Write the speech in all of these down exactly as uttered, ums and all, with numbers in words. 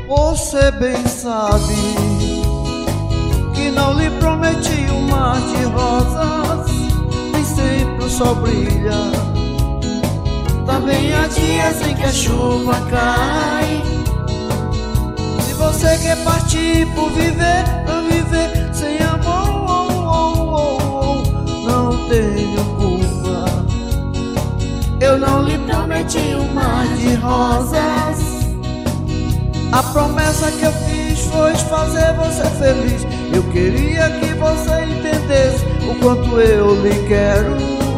Você bem sabe que não lhe prometi um mar de rosas, nem sempre o sol brilha. Também há dias em que a chuva cai. Se você quer partir por viver, pra viver sem amor, oh, oh, oh, não tenho culpa. Eu não lhe prometi um mar de rosas. A promessa que eu fiz foi fazer você feliz. Eu queria que você entendesse o quanto eu lhe quero,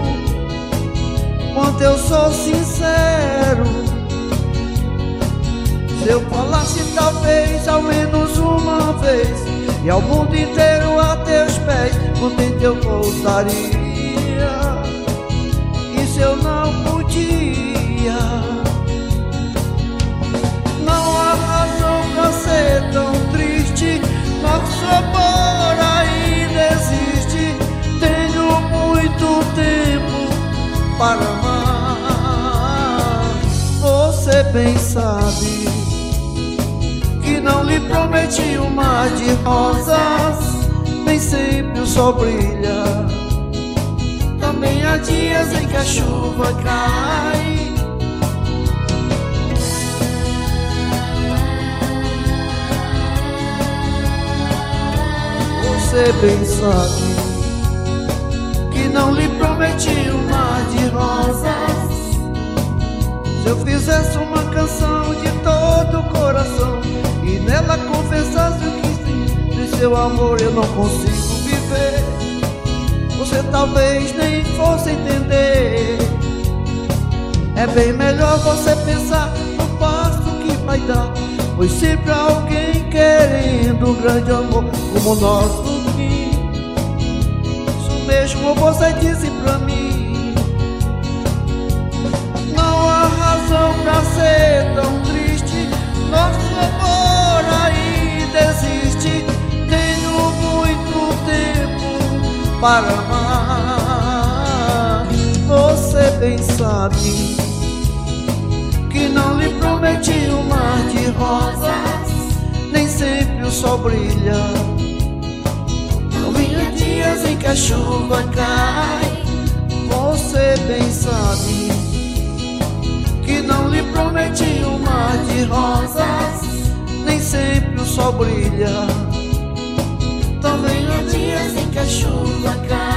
quanto eu sou sincero. Se eu falasse talvez ao menos uma vez, e ao mundo inteiro a teus pés, contente eu voltaria. E se eu não podia, ser tão triste, nosso amor ainda existe. Tenho muito tempo para amar. Você bem sabe que não lhe prometi um mar de rosas, nem sempre o sol brilha. Também há dias em que a chuva cai. Você bem sabe que não lhe prometi um mar de rosas. Se eu fizesse uma canção de todo o coração e nela confessasse o que sim, de seu amor eu não consigo viver, você talvez nem fosse entender. É bem melhor você pensar no passo que vai dar, pois sempre há alguém querendo um grande amor como o nosso. Isso mesmo você disse pra mim. Não há razão pra ser tão triste, nosso amor ainda existe. Tenho muito tempo para amar. Você bem sabe que não lhe prometi um mar de rosas, nem sempre o sol brilha. Também há dias em que a chuva cai. Você bem sabe que não lhe prometi um mar de rosas, nem sempre o sol brilha. Também há dias em que a chuva cai.